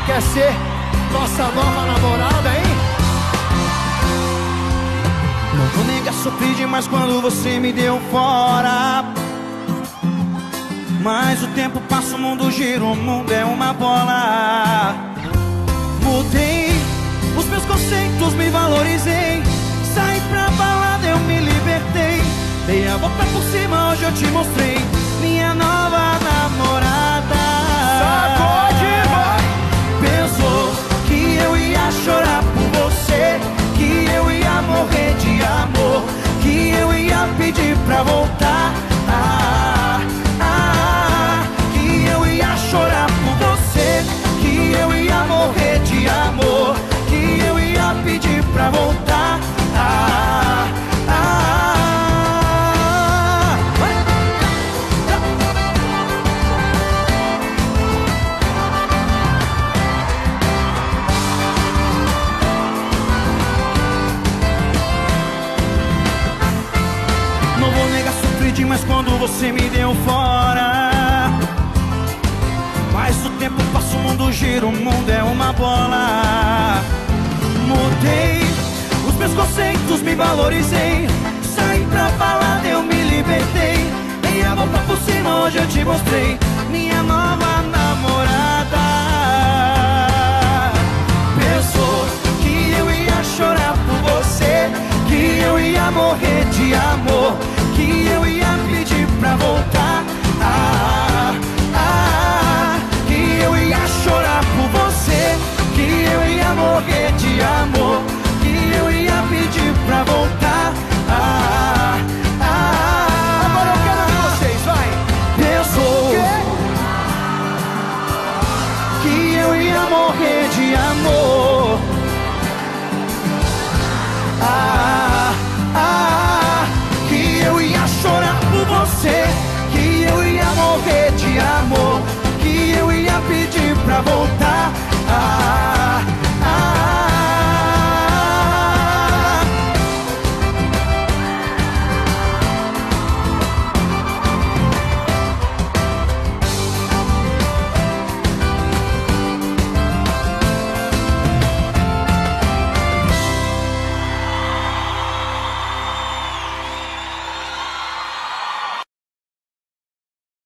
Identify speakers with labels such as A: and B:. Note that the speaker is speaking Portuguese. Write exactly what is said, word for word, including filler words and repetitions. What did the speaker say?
A: quer ser nossa nova namorada, hein?
B: Não vou negar, sofri demais quando você me deu fora. Mas o tempo passa, o mundo gira, o mundo é uma bola. Mudei os meus conceitos, me valorizei. Saí pra balada, eu me libertei. Dei a volta por cima, hoje eu te mostrei minha nova namorada.
A: Sacode, vai!
B: Pensou que eu ia chorar por você, que eu ia morrer de amor, que eu ia pedir pra voltar. Ah, ah, que eu ia chorar por você, que eu ia morrer de amor, que eu ia pedir pra voltar. Ah, ah, não vou negar, sofri demais quando você me deu fora. Mas o tempo passa, o mundo gira, o mundo é uma bola. Mudei os meus conceitos, me valorizei. Saí pra balada, eu me libertei. Dei a volta por cima, hoje eu te mostrei minha nova namorada. Pensou que eu ia chorar por você, que eu ia morrer de amor, que eu ia pedir pra voltar. Ah, ah, que eu ia chorar por você, que eu ia morrer de amor, que eu ia pedir pra voltar. Ah, ah,
A: Agora eu quero ver vocês, vai!
B: pensou que eu ia morrer de amor. Ah, ah, que eu ia chorar por você, que eu ia morrer de amor, que eu ia pedir pra voltar.